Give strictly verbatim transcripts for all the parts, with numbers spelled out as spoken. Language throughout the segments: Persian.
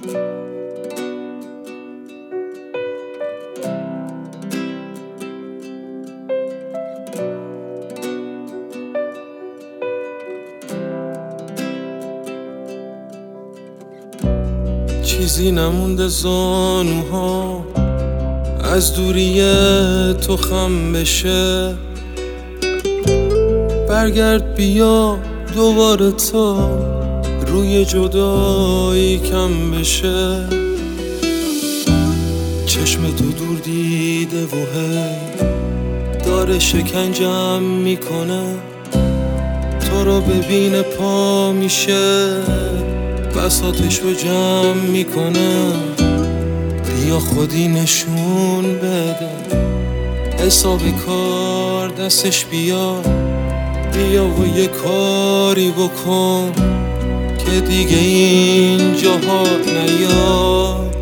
چیزی نمونده زانوها از دوری تو خم بشه، برگرد بیا دوباره تا روی جدایی کم بشه. چشم تو دور دیده و هی داره شکنجم میکنه، تو رو ببینه پا میشه بساطش رو جمع میکنه. بیا خودی نشون بده حساب کار دستش بیا، بیا و یه کاری بکن که دیگه این جاها نیاد.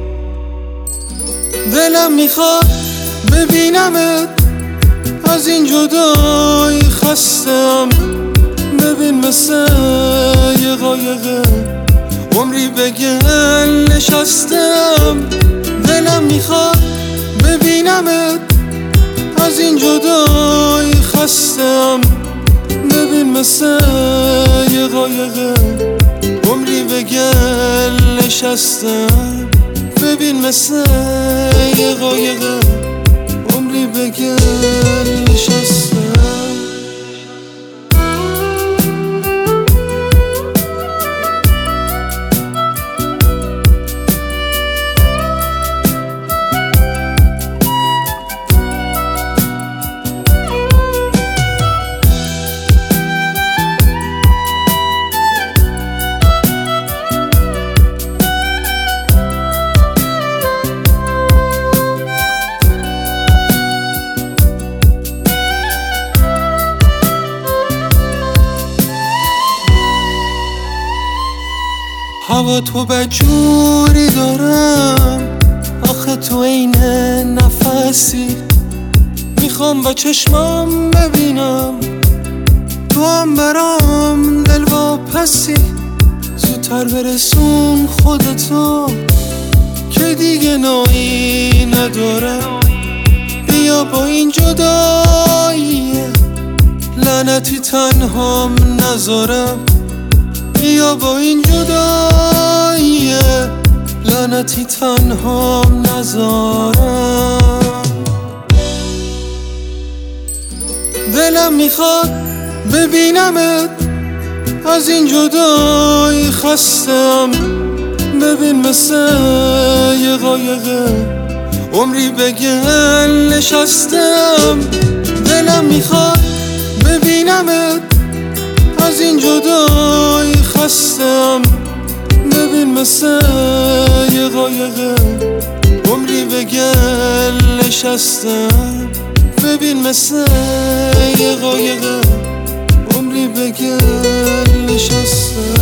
دلم میخواد ببینمت از این جدایی خستم، ببین مثل یه قایقه عمری به گل نشستم. دلم میخواد ببینمت از این جدایی خستم، ببین مثل یه قایقه عمری به گل نشستم، ببین مثل یه قایقه عمری به گل نشستم. هوا تو بجوری دارم، آخه تو عین نفسی، میخوام با چشمام ببینم تو هم برام دل واپسی. زودتر برسون خودتو که دیگه نایی نداره، بیا با این جدایی لعنتی تنهام نذارم، بیا با این جدایی لعنتی تنهام نذارم. دلم میخواد ببینمت از این جدایی خستم، ببین مثل یه قایقه عمری به گل نشستم. دلم میخواد ببینمت از این جدایی خستم، ببین مثل یه قایقه عمری به گل نشستم، ببین مثل یه قایقه عمری به گل نشستم.